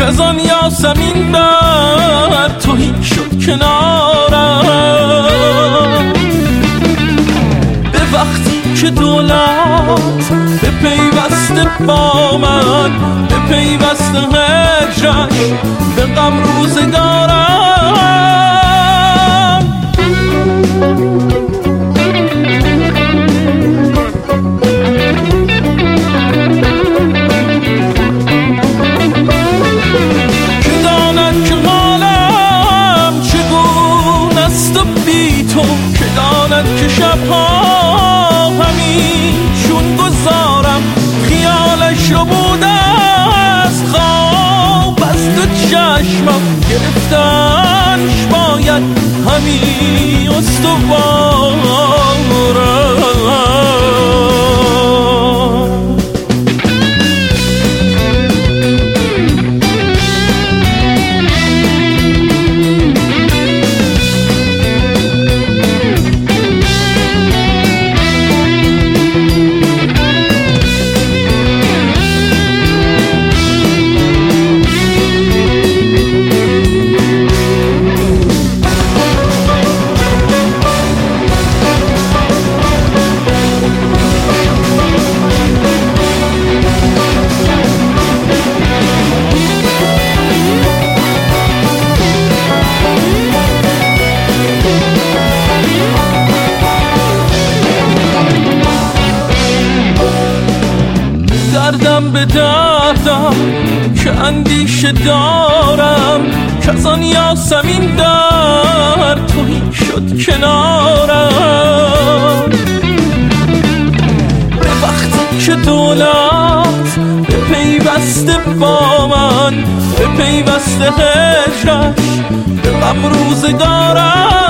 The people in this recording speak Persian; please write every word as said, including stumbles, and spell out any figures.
از آن یاسمین در توهی شد کنارم. به وقتی که دولت به پیوسته با من، به پیوسته هجرش به غم روزگارم. که داند که حالم چگونه است و بی تو، که داند که شبها همین چون گذارم خیالش رو بوده است خواب از دو چشمم گرفتنش باید همین استوارم. دردم به دردم که اندیشه دارم، که از آن یاسمین در توهی شد کنارم. به وقتی که دولت به پیوسته با من، به پیوسته هجرش به غم روزگارم.